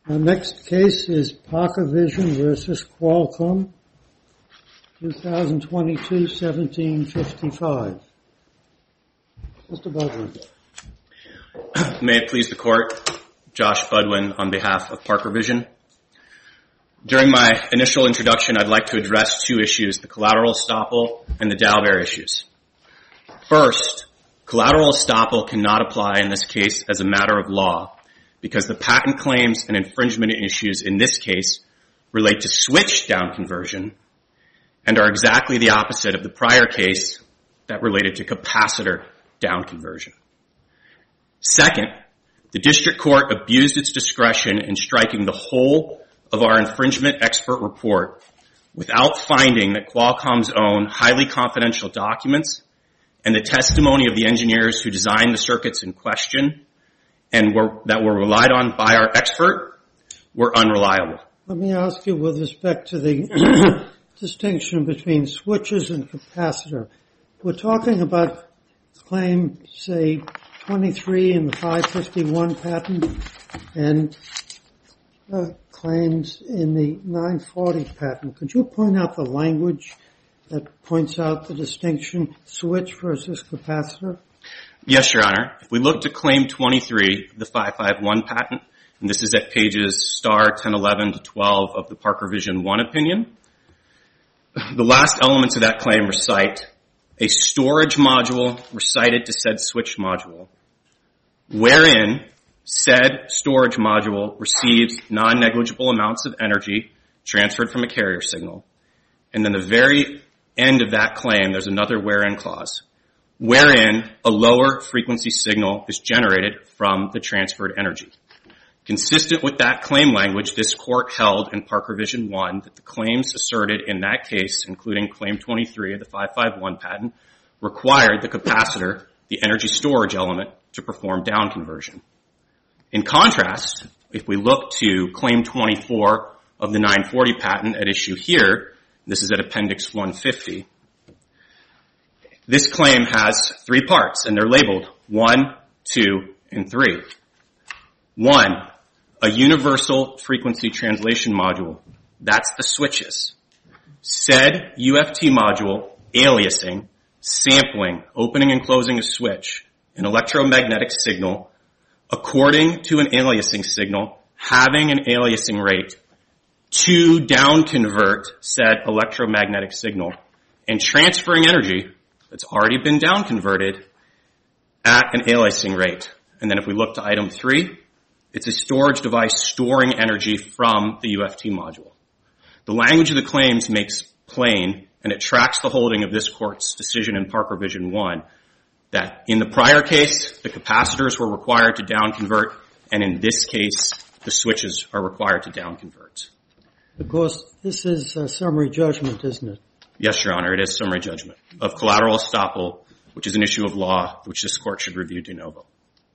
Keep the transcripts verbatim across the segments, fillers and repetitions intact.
Our next case is Parker Vision versus Qualcomm, twenty twenty-two seventeen fifty-five. Mister Budwin. May it please the Court, Josh Budwin on behalf of Parker Vision. During my initial introduction, I'd like to address two issues, the collateral estoppel and the Daubert issues. First, collateral estoppel cannot apply in this case as a matter of law because the patent claims and infringement issues in this case relate to switch down conversion and are exactly the opposite of the prior case that related to capacitor down conversion. Second, the district court abused its discretion in striking the whole of our infringement expert report without finding that Qualcomm's own highly confidential documents and the testimony of the engineers who designed the circuits in question and were, that were relied on by our expert were unreliable. Let me ask you with respect to the distinction between switches and capacitor. We're talking about claim, say, twenty-three in the five fifty-one patent and uh, claims in the nine forty patent. Could you point out the language that points out the distinction switch versus capacitor? Yes, Your Honor. If we look to claim twenty-three, the five fifty-one patent, and this is at pages star ten eleven to twelve of the Parker Vision one opinion, the last elements of that claim recite a storage module recited to said switch module, wherein said storage module receives non-negligible amounts of energy transferred from a carrier signal. And then the very end of that claim, there's another wherein clause, wherein a lower frequency signal is generated from the transferred energy. Consistent with that claim language, this court held in Parker Vision one that the claims asserted in that case, including claim twenty-three of the five fifty-one patent, required the capacitor, the energy storage element, to perform down conversion. In contrast, if we look to claim twenty-four of the nine forty patent at issue here, this is at appendix one fifty, this claim has three parts, and they're labeled one, two, and three. One, a universal frequency translation module. That's the switches. Said U F T module, aliasing, sampling, opening and closing a switch, an electromagnetic signal, according to an aliasing signal, having an aliasing rate to down convert said electromagnetic signal and transferring energy that's already been down converted at an aliasing rate. And then if we look to item three, it's a storage device storing energy from the U F T module. The language of the claims makes plain, and it tracks the holding of this court's decision in Parker Vision one, that in the prior case, the capacitors were required to down convert, and in this case, the switches are required to down convert. Of course, this is a summary judgment, isn't it? Yes, Your Honor, it is summary judgment of collateral estoppel, which is an issue of law, which this court should review de novo.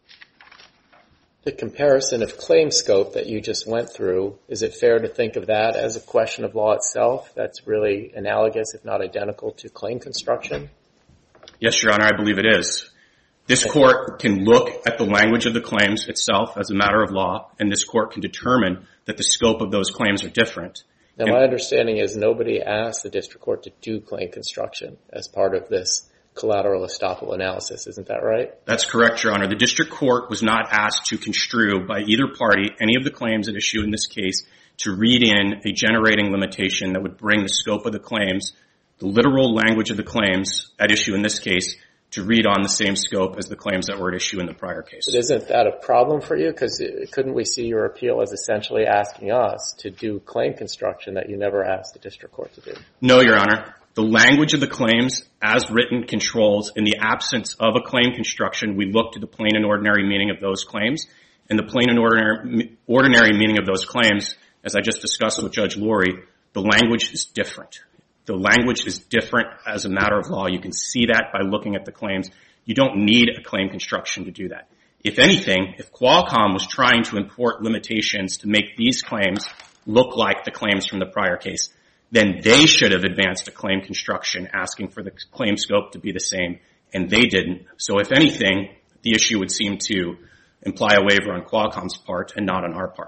The comparison of claim scope that you just went through, is it fair to think of that as a question of law itself that's really analogous, if not identical, to claim construction? Yes, Your Honor, I believe it is. This court can look at the language of the claims itself as a matter of law, and this court can determine that the scope of those claims are different. Now, and my understanding is nobody asked the district court to do claim construction as part of this collateral estoppel analysis. Isn't that right? That's correct, Your Honor. The district court was not asked to construe by either party any of the claims at issue in this case to read in a generating limitation that would bring the scope of the claims, the literal language of the claims at issue in this case, to read on the same scope as the claims that were at issue in the prior case. But isn't that a problem for you? Because couldn't we see your appeal as essentially asking us to do claim construction that you never asked the district court to do? No, Your Honor. The language of the claims as written controls. In the absence of a claim construction, we look to the plain and ordinary meaning of those claims. And the plain and ordinary, ordinary meaning of those claims, as I just discussed with Judge Lurie, the language is different. The language is different as a matter of law. You can see that by looking at the claims. You don't need a claim construction to do that. If anything, if Qualcomm was trying to import limitations to make these claims look like the claims from the prior case, then they should have advanced a claim construction asking for the claim scope to be the same, and they didn't. So if anything, the issue would seem to imply a waiver on Qualcomm's part and not on our part.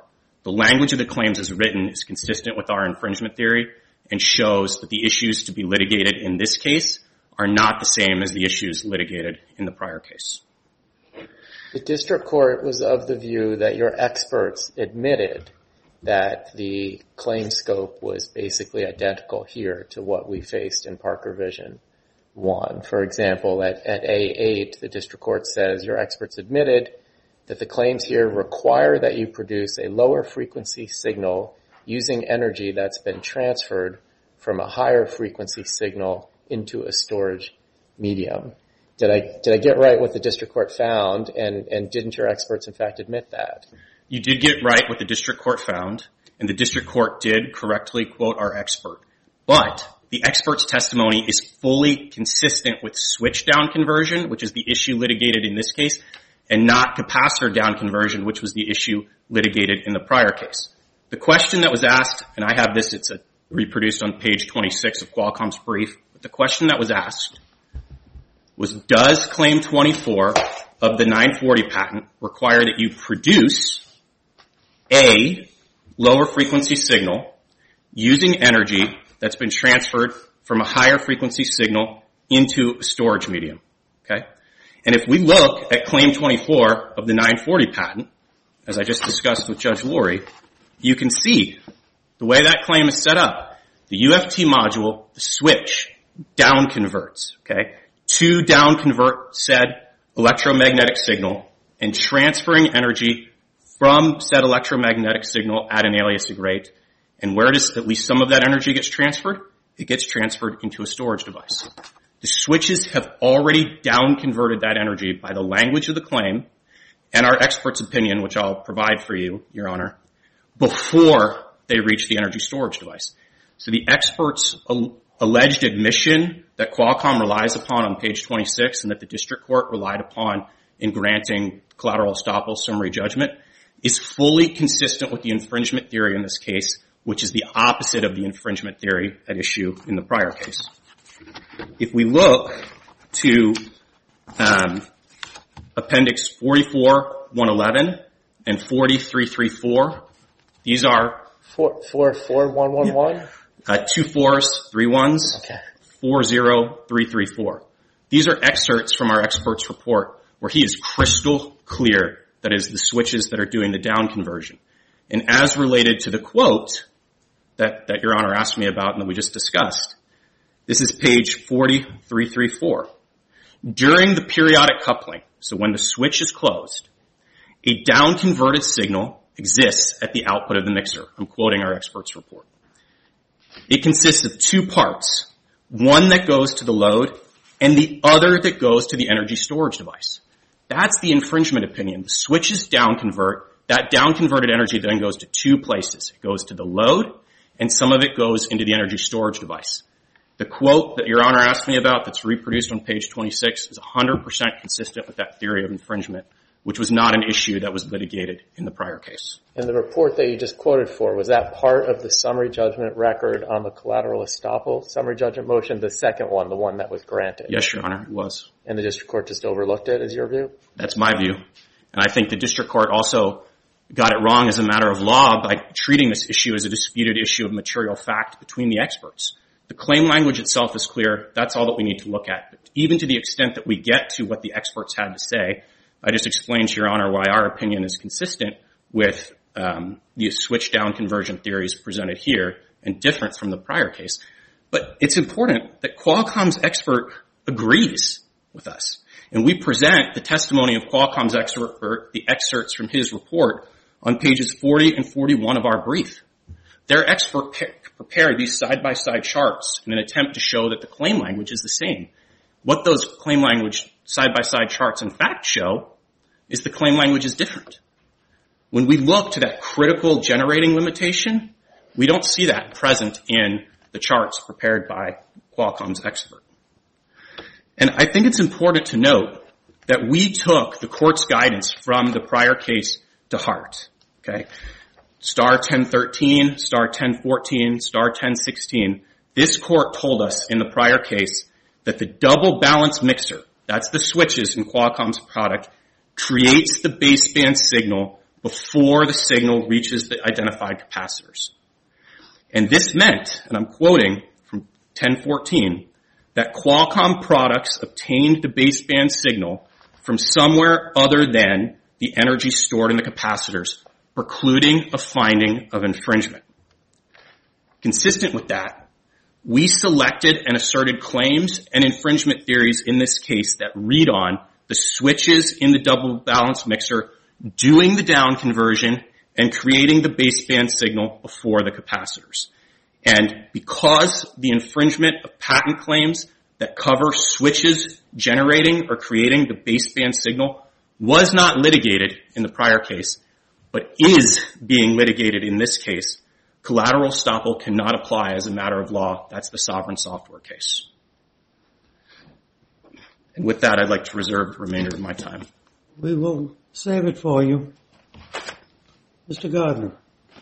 The language of the claims as written is consistent with our infringement theory and shows that the issues to be litigated in this case are not the same as the issues litigated in the prior case. The district court was of the view that your experts admitted that the claim scope was basically identical here to what we faced in Parker Vision one. For example, at, at A eight, the district court says your experts admitted that the claims here require that you produce a lower frequency signal using energy that's been transferred from a higher frequency signal into a storage medium. Did I did I get right what the district court found, and, and didn't your experts in fact admit that? You did get right what the district court found, and the district court did correctly quote our expert. But the expert's testimony is fully consistent with switch down conversion, which is the issue litigated in this case, and not capacitor down conversion, which was the issue litigated in the prior case. The question that was asked, and I have this, it's a, reproduced on page twenty-six of Qualcomm's brief, but the question that was asked was, does Claim twenty-four of the nine forty patent require that you produce a lower frequency signal using energy that's been transferred from a higher frequency signal into a storage medium? Okay? And if we look at Claim twenty-four of the nine forty patent, as I just discussed with Judge Lurie, you can see the way that claim is set up. The U F T module, the switch, down converts, okay, to down convert said electromagnetic signal and transferring energy from said electromagnetic signal at an aliasing rate. And where does at least some of that energy gets transferred? It gets transferred into a storage device. The switches have already down converted that energy by the language of the claim and our expert's opinion, which I'll provide for you, Your Honor, before they reach the energy storage device. So the expert's al- alleged admission that Qualcomm relies upon on page twenty-six and that the district court relied upon in granting collateral estoppel summary judgment is fully consistent with the infringement theory in this case, which is the opposite of the infringement theory at issue in the prior case. If we look to um, Appendix forty-four one eleven and forty-three thirty-four, these are Four, four, four, one, one, one? Uh, two fours, three ones, Okay. four zero, three three four. These are excerpts from our expert's report where he is crystal clear that is the switches that are doing the down conversion. And as related to the quote that, that Your Honor asked me about and that we just discussed, this is page forty-three thirty-four. During the periodic coupling, so when the switch is closed, a down converted signal exists at the output of the mixer. I'm quoting our expert's report. It consists of two parts, one that goes to the load and the other that goes to the energy storage device. That's the infringement opinion. The switches down convert. That down converted energy then goes to two places. It goes to the load and some of it goes into the energy storage device. The quote that Your Honor asked me about that's reproduced on page twenty-six is one hundred percent consistent with that theory of infringement, which was not an issue that was litigated in the prior case. And the report that you just quoted for, was that part of the summary judgment record on the collateral estoppel summary judgment motion, the second one, the one that was granted? Yes, Your Honor, it was. And the district court just overlooked it, is your view? That's my view. And I think the district court also got it wrong as a matter of law by treating this issue as a disputed issue of material fact between the experts. The claim language itself is clear. That's all that we need to look at. But even to the extent that we get to what the experts had to say, I just explained to Your Honor why our opinion is consistent with um, the switch-down conversion theories presented here and different from the prior case. But it's important that Qualcomm's expert agrees with us. And we present the testimony of Qualcomm's expert, the excerpts from his report, on pages forty and forty-one of our brief. Their expert prepared these side-by-side charts in an attempt to show that the claim language is the same. What those claim language side-by-side charts in fact show is the claim language is different. When we look to that critical generating limitation, we don't see that present in the charts prepared by Qualcomm's expert. And I think it's important to note that we took the court's guidance from the prior case to heart. Okay? Star ten thirteen, Star ten fourteen, Star ten sixteen. This court told us in the prior case that the double balance mixer, that's the switches in Qualcomm's product, creates the baseband signal before the signal reaches the identified capacitors. And this meant, and I'm quoting from ten fourteen, that Qualcomm products obtained the baseband signal from somewhere other than the energy stored in the capacitors, precluding a finding of infringement. Consistent with that, we selected and asserted claims and infringement theories in this case that read on the switches in the double balance mixer doing the down conversion and creating the baseband signal before the capacitors. And because the infringement of patent claims that cover switches generating or creating the baseband signal was not litigated in the prior case, but is being litigated in this case, collateral estoppel cannot apply as a matter of law. That's the Sovereign Software case. And with that, I'd like to reserve the remainder of my time. We will save it for you. Mister Gardner.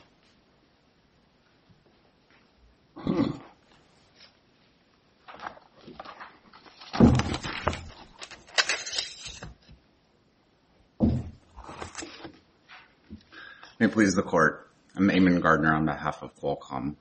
May it please the Court. I'm Eamon Gardner on behalf of Qualcomm.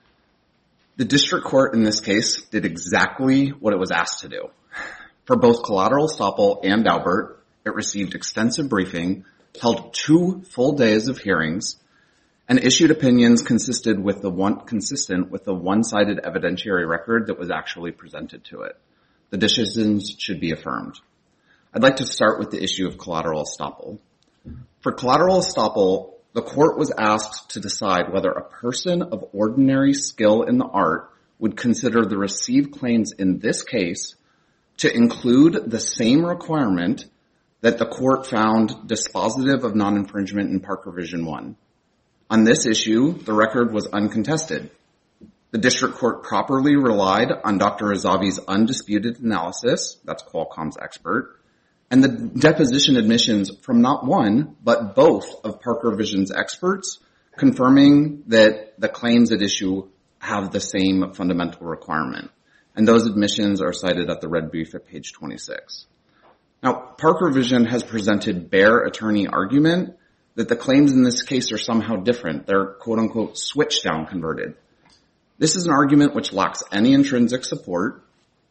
The district court in this case did exactly what it was asked to do. For both collateral estoppel and Daubert, it received extensive briefing, held two full days of hearings, and issued opinions consisted with the one, consistent with the one-sided evidentiary record that was actually presented to it. The decisions should be affirmed. I'd like to start with the issue of collateral estoppel. For collateral estoppel, the court was asked to decide whether a person of ordinary skill in the art would consider the received claims in this case to include the same requirement that the court found dispositive of non-infringement in Parker Vision one. On this issue, the record was uncontested. The district court properly relied on Doctor Razavi's undisputed analysis, that's Qualcomm's expert, and the deposition admissions from not one, but both of Parker Vision's experts, confirming that the claims at issue have the same fundamental requirement. And those admissions are cited at the red brief at page twenty-six. Now, Parker Vision has presented bare attorney argument that the claims in this case are somehow different. They're quote-unquote switch down converted. This is an argument which lacks any intrinsic support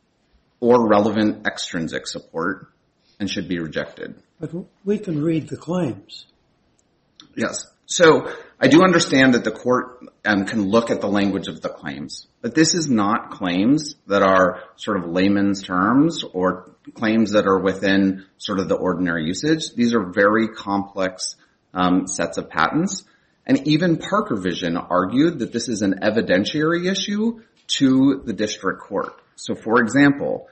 or relevant extrinsic support and should be rejected. But we can read the claims. Yes. So I do understand that the court um, can look at the language of the claims, but this is not claims that are sort of layman's terms or claims that are within sort of the ordinary usage. These are very complex um, sets of patents. And even Parker Vision argued that this is an evidentiary issue to the district court. So for example,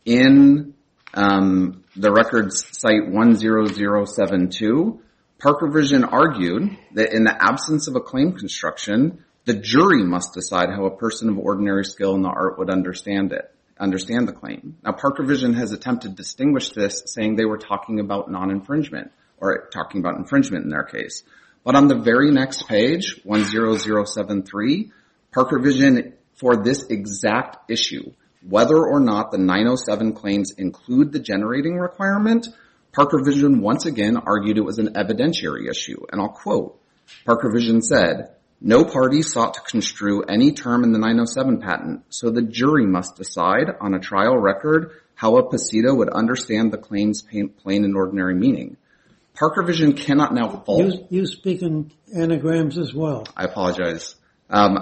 in um, the records site one zero zero seven two, Parker Vision argued that in the absence of a claim construction, the jury must decide how a person of ordinary skill in the art would understand it, understand the claim. Now, Parker Vision has attempted to distinguish this, saying they were talking about non-infringement, or talking about infringement in their case. But on the very next page, one zero zero seven three, Parker Vision, for this exact issue, whether or not the nine oh seven claims include the generating requirement, Parker Vision once again argued it was an evidentiary issue. And I'll quote, Parker Vision said, "No party sought to construe any term in the nine oh seven patent, so the jury must decide on a trial record how a posita would understand the claim's plain and ordinary meaning." Parker Vision cannot now fault... You, you speak in anagrams as well. I apologize. Um,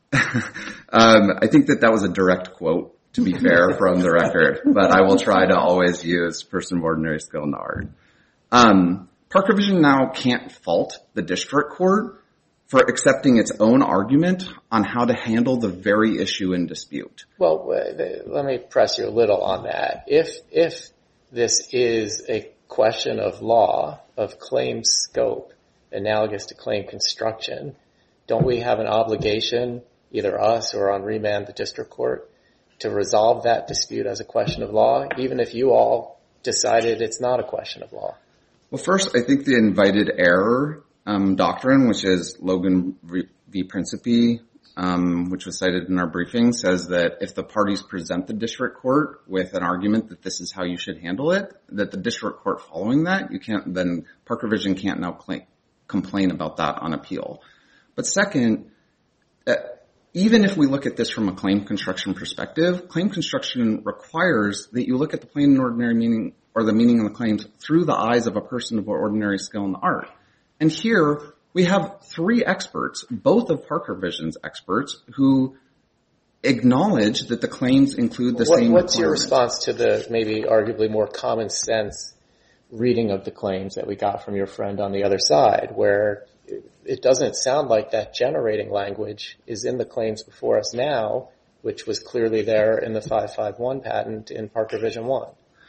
um, I think that that was a direct quote, to be fair, from the record, but I will try to always use person of ordinary skill in the art. Um, Parker Vision now can't fault the district court for accepting its own argument on how to handle the very issue in dispute. Well, let me press you a little on that. If if this is a question of law, of claim scope, analogous to claim construction, don't we have an obligation, either us or on remand the district court, to resolve that dispute as a question of law, even if you all decided it's not a question of law? Well, first, I think the invited error um, doctrine, which is Logan v. Principi, um, which was cited in our briefing, says that if the parties present the district court with an argument that this is how you should handle it, that the district court following that, you can't, then Parker Vision can't now claim, complain about that on appeal. But second, uh, even if we look at this from a claim construction perspective, claim construction requires that you look at the plain and ordinary meaning or the meaning of the claims through the eyes of a person of ordinary skill in the art. And here we have three experts, both of Parker Vision's experts, who acknowledge that the claims include the what, same What's your requirements. response to the maybe arguably more common sense reading of the claims that we got from your friend on the other side, where it doesn't sound like that generating language is in the claims before us now, which was clearly there in the five five one patent in Parker Vision one?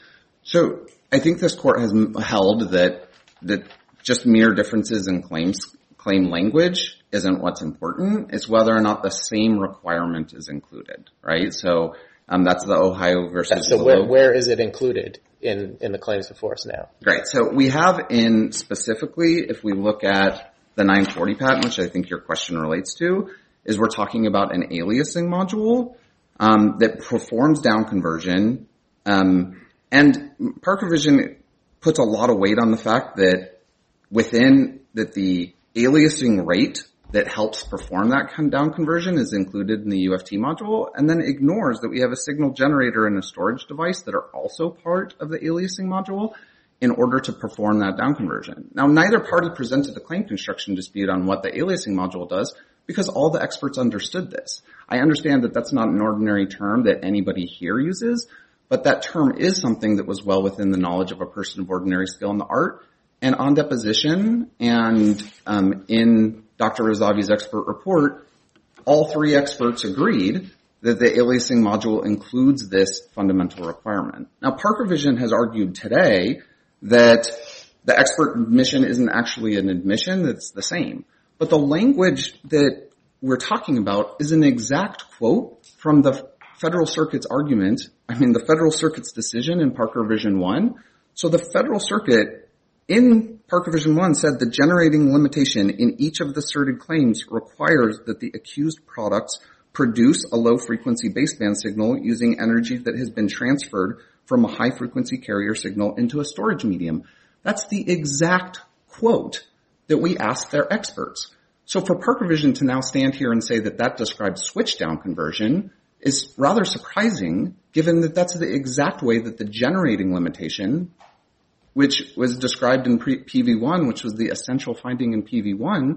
So I think this court has held that that just mere differences in claims claim language isn't what's important. It's whether or not the same requirement is included, right? So um, that's the Ohio versus So the where, Loeb. where is it included in, in the claims before us now? Great. So we have in specifically, if we look at the nine forty patent, which I think your question relates to, is we're talking about an aliasing module um, that performs down conversion. Um, and Parker Vision puts a lot of weight on the fact that within that the aliasing rate that helps perform that down conversion is included in the U F T module, and then ignores that we have a signal generator and a storage device that are also part of the aliasing module in order to perform that down conversion. Now, neither party presented a claim construction dispute on what the aliasing module does because all the experts understood this. I understand that that's not an ordinary term that anybody here uses, but that term is something that was well within the knowledge of a person of ordinary skill in the art. And on deposition and um, in Doctor Razavi's expert report, all three experts agreed that the aliasing module includes this fundamental requirement. Now, Parker Vision has argued today that the expert admission isn't actually an admission, that's the same. But the language that we're talking about is an exact quote from the Federal Circuit's argument, I mean the Federal Circuit's decision in Parker Vision one. So the Federal Circuit in Parker Vision one said the generating limitation in each of the asserted claims requires that the accused products produce a low-frequency baseband signal using energy that has been transferred from a high-frequency carrier signal into a storage medium. That's the exact quote that we asked their experts. So for Parker Vision to now stand here and say that that describes switch-down conversion is rather surprising, given that that's the exact way that the generating limitation, which was described in P V one, which was the essential finding in P V one,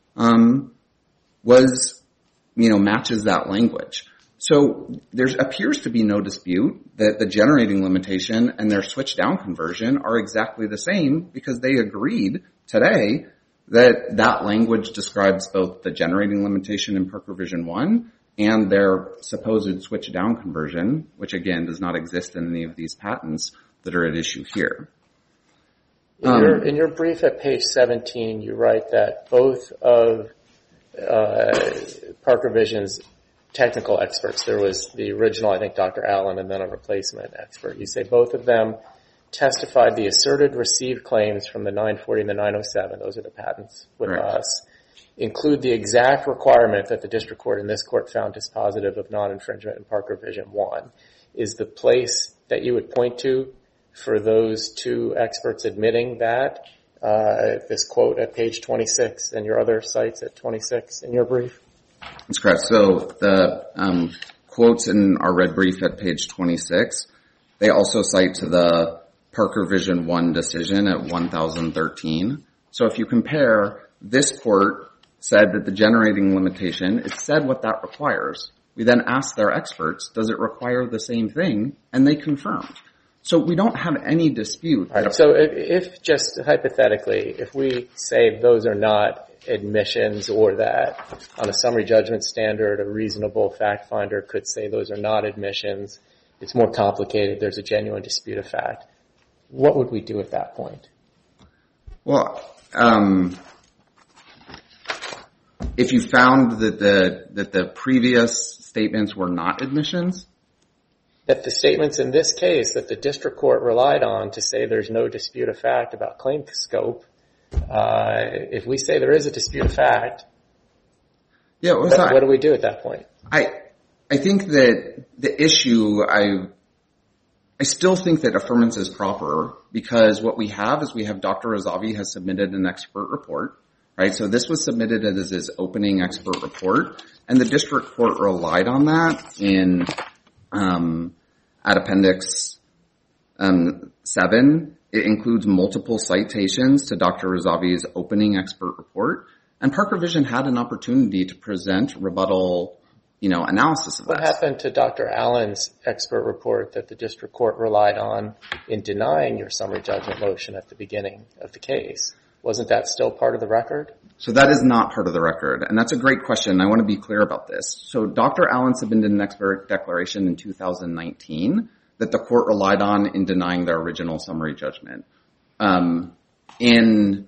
um, was, you know, matches that language. So there appears to be no dispute that the generating limitation and their switch down conversion are exactly the same because they agreed today that that language describes both the generating limitation in Parker Vision one and their supposed switch down conversion, which again does not exist in any of these patents that are at issue here. In your, in your brief at page seventeen, you write that both of uh, Parker Vision's technical experts, there was the original, I think, Doctor Allen, and then a replacement expert. You say both of them testified the asserted received claims from the nine forty and the nine oh seven, those are the patents with right. us, include the exact requirement that the district court and this court found dispositive of non-infringement in Parker Vision one. Is the place that you would point to for those two experts admitting that, uh, this quote at page twenty-six and your other sites at twenty-six in your brief? That's correct. So the um, quotes in our red brief at page twenty-six, they also cite to the Parker Vision one decision at one thousand thirteen. So if you compare, this court said that the generating limitation, it said what that requires. We then asked their experts, does it require the same thing? And they confirmed. So we don't have any dispute. All right, so if, if just hypothetically, if we say those are not admissions or that on a summary judgment standard, a reasonable fact finder could say those are not admissions, it's more complicated, there's a genuine dispute of fact, what would we do at that point? Well, um, if you found that the, that the previous statements were not admissions, that the statements in this case that the district court relied on to say there's no dispute of fact about claim scope, uh, if we say there is a dispute of fact, yeah, well, what, so I, what do we do at that point? I, I think that the issue, I, I still think that affirmance is proper because what we have is we have Doctor Razavi has submitted an expert report right? So this was submitted as his opening expert report, and the district court relied on that in um, at appendix um, seven. It includes multiple citations to Doctor Razavi's opening expert report, and Parker Vision had an opportunity to present rebuttal, you know, analysis of that. What happened to Doctor Allen's expert report that the district court relied on in denying your summary judgment motion at the beginning of the case? Wasn't that still part of the record? So that is not part of the record, and that's a great question. I want to be clear about this. So Doctor Allen submitted an expert declaration in two thousand nineteen that the court relied on in denying their original summary judgment. Um, in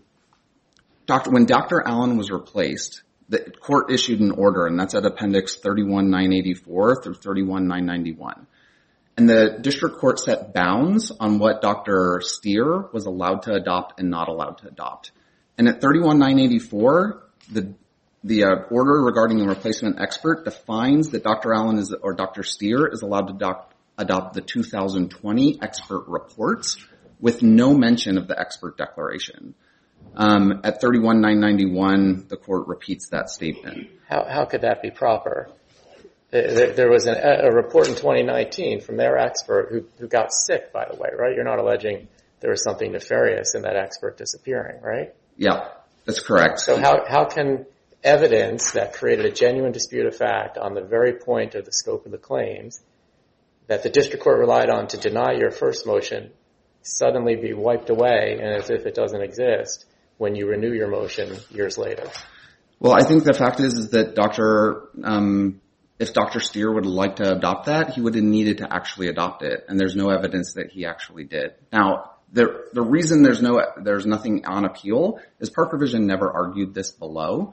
Doctor when Doctor Allen was replaced, the court issued an order, and that's at appendix thirty-one nine eighty-four through thirty-one nine ninety-one. And the district court set bounds on what Doctor Steer was allowed to adopt and not allowed to adopt. And at thirty-one nine eighty-four, the the uh, order regarding the replacement expert defines that Doctor Allen is or Doctor Steer is allowed to adopt, adopt the two thousand twenty expert reports with no mention of the expert declaration. Um, at thirty-one nine ninety-one, the court repeats that statement. How, how could that be proper? There was an, a report in twenty nineteen from their expert who, who got sick, by the way, right? You're not alleging there was something nefarious in that expert disappearing, right? Yeah, that's correct. So how, how can evidence that created a genuine dispute of fact on the very point of the scope of the claims that the district court relied on to deny your first motion suddenly be wiped away and as if it doesn't exist when you renew your motion years later? Well, I think the fact is, is that Doctor Um, if Doctor Steer would like to adopt that, he would have needed to actually adopt it, and there's no evidence that he actually did. Now, the the reason there's no there's nothing on appeal is Parker Vision never argued this below.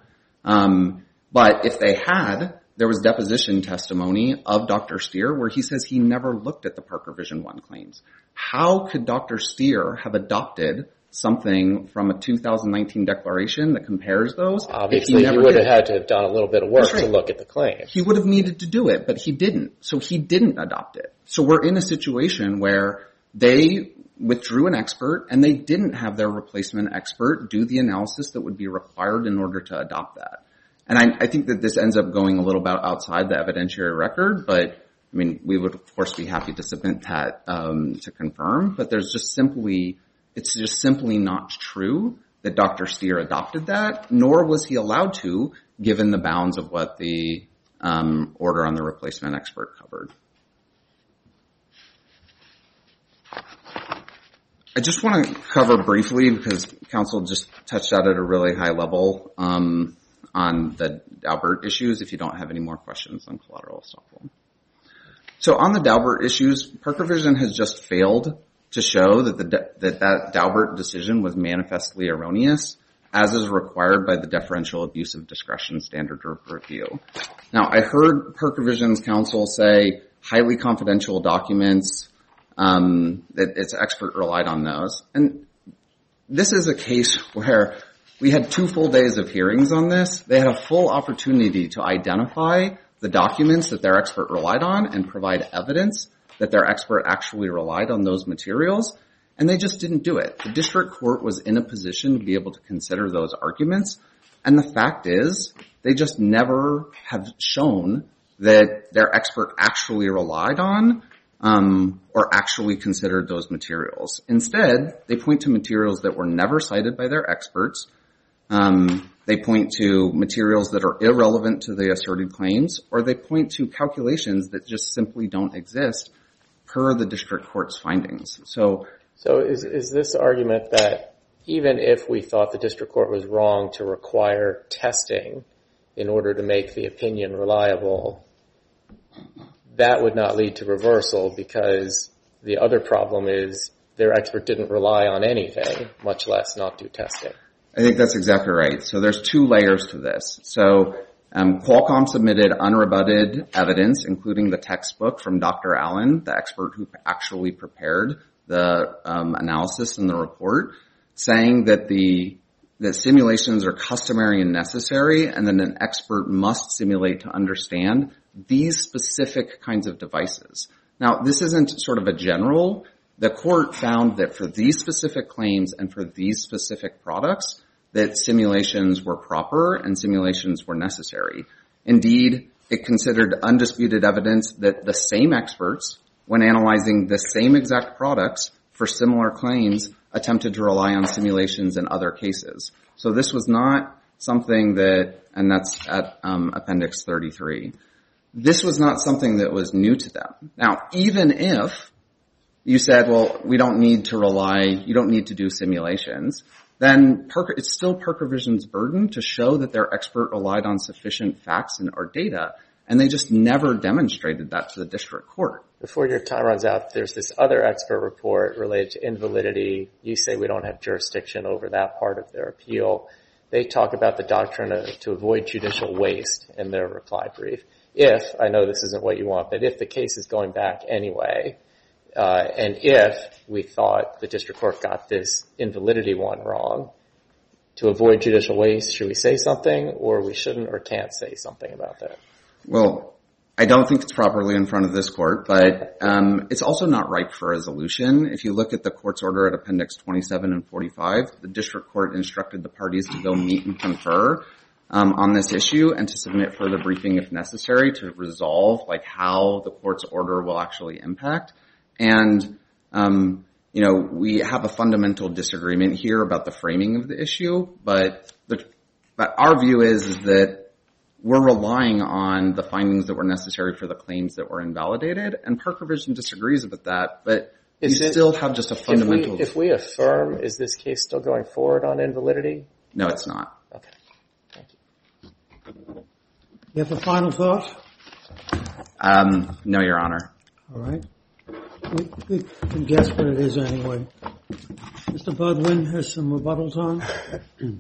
Um, but if they had, there was deposition testimony of Doctor Steer where he says he never looked at the Parker Vision one claims. How could Doctor Steer have adopted something from a two thousand nineteen declaration that compares those? Obviously, he, he would did. have had to have done a little bit of work right. to look at the claim. He would have needed to do it, but he didn't. So he didn't adopt it. So we're in a situation where they withdrew an expert and they didn't have their replacement expert do the analysis that would be required in order to adopt that. And I, I think that this ends up going a little bit outside the evidentiary record, but I mean, we would of course be happy to submit that um, to confirm, but there's just simply It's just simply not true that Doctor Steer adopted that, nor was he allowed to, given the bounds of what the um, order on the replacement expert covered. I just want to cover briefly, because counsel just touched out at a really high level um, on the Daubert issues, if you don't have any more questions on collateral estoppel. So on the Daubert issues, Parker Vision has just failed to show that the that that Daubert decision was manifestly erroneous, as is required by the deferential abuse of discretion standard of review. Now, I heard Parker Vision's counsel say highly confidential documents, um, that its expert relied on those. And this is a case where we had two full days of hearings on this. They had a full opportunity to identify the documents that their expert relied on and provide evidence that their expert actually relied on those materials, and they just didn't do it. The district court was in a position to be able to consider those arguments, and the fact is they just never have shown that their expert actually relied on um, or actually considered those materials. Instead, they point to materials that were never cited by their experts. Um, they point to materials that are irrelevant to the asserted claims, or they point to calculations that just simply don't exist per the district court's findings. So, so is is this argument that even if we thought the district court was wrong to require testing in order to make the opinion reliable, that would not lead to reversal because the other problem is their expert didn't rely on anything, much less not do testing? I think that's exactly right. So there's two layers to this. So Um, Qualcomm submitted unrebutted evidence, including the textbook from Doctor Allen, the expert who actually prepared the um, analysis in the report, saying that the that simulations are customary and necessary, and that an expert must simulate to understand these specific kinds of devices. Now, this isn't sort of a general. The court found that for these specific claims and for these specific products, that simulations were proper and simulations were necessary. Indeed, it considered undisputed evidence that the same experts, when analyzing the same exact products for similar claims, attempted to rely on simulations in other cases. So this was not something that, and that's at um, Appendix thirty-three, this was not something that was new to them. Now, even if you said, well, we don't need to rely, you don't need to do simulations, then Parker, it's still Parker Vision's burden to show that their expert relied on sufficient facts and or data, and they just never demonstrated that to the district court. Before your time runs out, there's this other expert report related to invalidity. You say we don't have jurisdiction over that part of their appeal. They talk about the doctrine of, to avoid judicial waste in their reply brief. If, I know this isn't what you want, but if the case is going back anyway, uh, and if we thought the district court got this invalidity one wrong, to avoid judicial waste, should we say something, or we shouldn't or can't say something about that? Well, I don't think it's properly in front of this court, but um, it's also not ripe for resolution. If you look at the court's order at Appendix twenty-seven and forty-five, the district court instructed the parties to go meet and confer um, on this issue and to submit further briefing if necessary to resolve like how the court's order will actually impact. And um, you know, we have a fundamental disagreement here about the framing of the issue, but the, but our view is is that we're relying on the findings that were necessary for the claims that were invalidated, and Parker Vision disagrees with that, but is you it, still have just a fundamental... If we, if we affirm, is this case still going forward on invalidity? No, it's not. Okay. Thank you. You have a final thought? Um, no, Your Honor. All right. We, we can guess what it is anyway. Mister Budwin has some rebuttals on.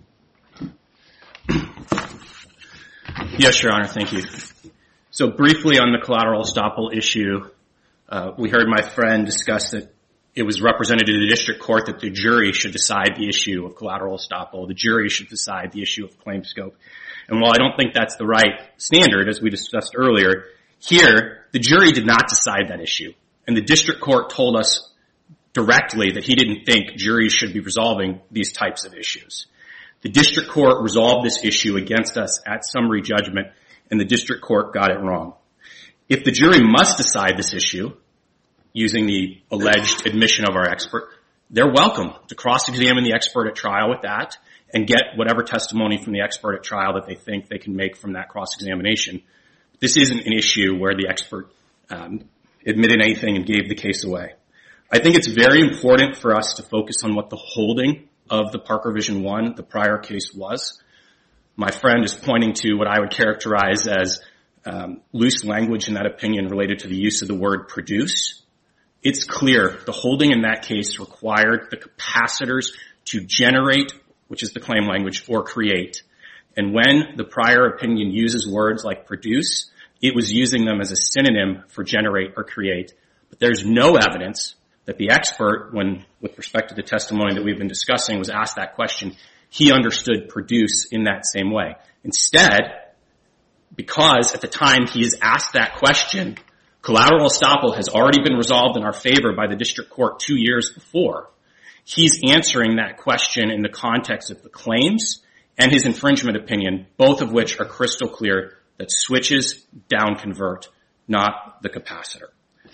Yes, Your Honor. Thank you. So briefly on the collateral estoppel issue, uh, we heard my friend discuss that it was represented to the district court that the jury should decide the issue of collateral estoppel. The jury should decide the issue of claim scope. And while I don't think that's the right standard, as we discussed earlier, here, the jury did not decide that issue. And the district court told us directly that he didn't think juries should be resolving these types of issues. The district court resolved this issue against us at summary judgment, and the district court got it wrong. If the jury must decide this issue, using the alleged admission of our expert, they're welcome to cross-examine the expert at trial with that and get whatever testimony from the expert at trial that they think they can make from that cross-examination. This isn't an issue where the expert um, admitted anything and gave the case away. I think it's very important for us to focus on what the holding of the Parker Vision one, the prior case, was. My friend is pointing to what I would characterize as um, loose language in that opinion related to the use of the word produce. It's clear the holding in that case required the capacitors to generate, which is the claim language, or create. And when the prior opinion uses words like produce, it was using them as a synonym for generate or create. But there's no evidence that the expert, when with respect to the testimony that we've been discussing, was asked that question, he understood produce in that same way. Instead, because at the time he is asked that question, collateral estoppel has already been resolved in our favor by the district court two years before, he's answering that question in the context of the claims and his infringement opinion, both of which are crystal clear that switches down convert, not the capacitor.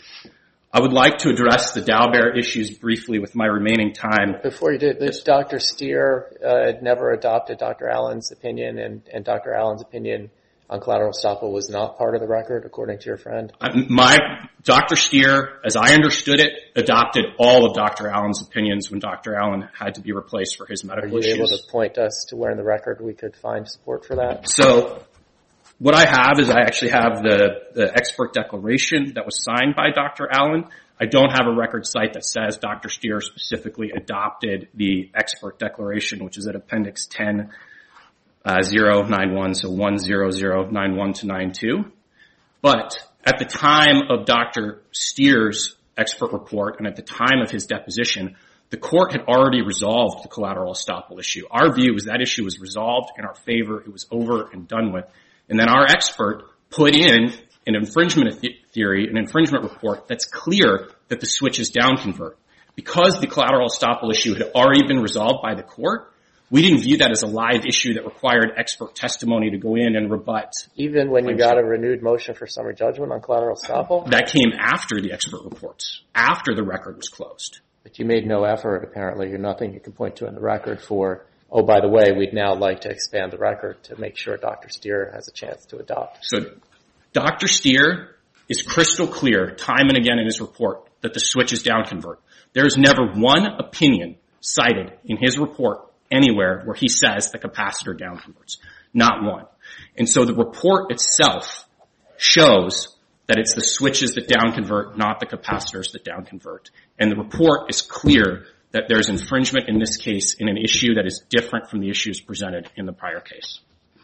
I would like to address the Daubert issues briefly with my remaining time. Before you do, this Doctor Steer uh, had never adopted Doctor Allen's opinion, and, and Doctor Allen's opinion on collateral estoppel was not part of the record, according to your friend? My Doctor Steer, as I understood it, adopted all of Doctor Allen's opinions when Doctor Allen had to be replaced for his medical issues. Are you able to point us to where in the record we could find support for that? So what I have is I actually have the, the expert declaration that was signed by Doctor Allen. I don't have a record site that says Doctor Steer specifically adopted the expert declaration, which is at Appendix ten, uh, zero nine one, so one zero zero nine one to nine two. But at the time of Doctor Steer's expert report and at the time of his deposition, the court had already resolved the collateral estoppel issue. Our view is that issue was resolved in our favor. It was over and done with. And then our expert put in an infringement theory, an infringement report that's clear that the switch is down convert. Because the collateral estoppel issue had already been resolved by the court, We didn't view that as a live issue that required expert testimony to go in and rebut. Even when you got a renewed motion for summary judgment on collateral estoppel? That came after the expert reports, after the record was closed. But you made no effort, apparently, or nothing you can point to in the record for, oh, by the way, we'd now like to expand the record to make sure Doctor Steer has a chance to adopt. So Doctor Steer is crystal clear time and again in his report that the switch is down convert. There is never one opinion cited in his report anywhere where he says the capacitor down converts. Not one. And so the report itself shows that it's the switches that down convert, not the capacitors that down convert. And the report is clear that there's infringement in this case in an issue that is different from the issues presented in the prior case.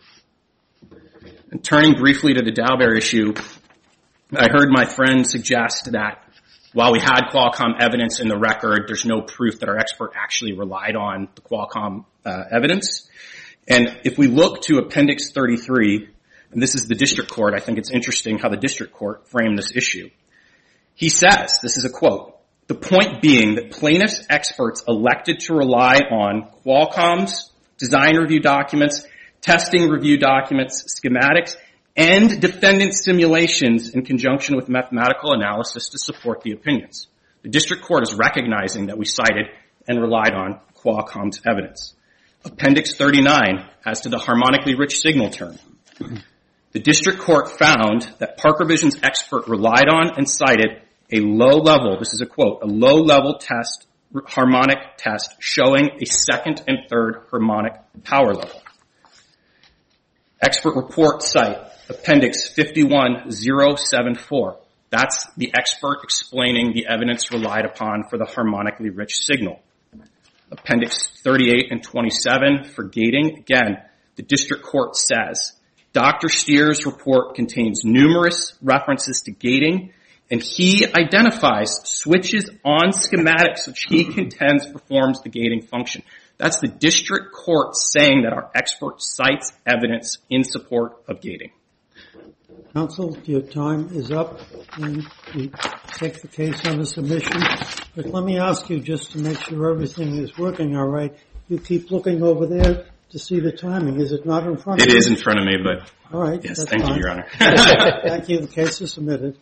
And turning briefly to the Dalbert issue, I heard my friend suggest that while we had Qualcomm evidence in the record, there's no proof that our expert actually relied on the Qualcomm uh, evidence. And if we look to Appendix thirty-three, and this is the district court, I think it's interesting how the district court framed this issue. He says, this is a quote, "The point being that plaintiffs' experts elected to rely on Qualcomm's design review documents, testing review documents, schematics, and defendant simulations in conjunction with mathematical analysis to support the opinions. The district court is recognizing that we cited and relied on Qualcomm's evidence." Appendix thirty-nine, as to the harmonically rich signal term. The district court found that Parker Vision's expert relied on and cited a low-level, this is a quote, a low-level test, harmonic test showing a second and third harmonic power level. Expert report cite, Appendix fifty-one oh seventy-four. That's the expert explaining the evidence relied upon for the harmonically rich signal. Appendix thirty-eight and twenty-seven for gating. Again, the district court says, Doctor Steer's report contains numerous references to gating, and he identifies switches on schematics which he contends performs the gating function. That's the district court saying that our expert cites evidence in support of gating. Counsel, your time is up, and we take the case under submission. But let me ask you, just to make sure everything is working all right, you keep looking over there to see the timing. Is it not in front of you? It is in front of me, but all right, yes, that's thank fine. you, Your Honor. Thank you. The case is submitted.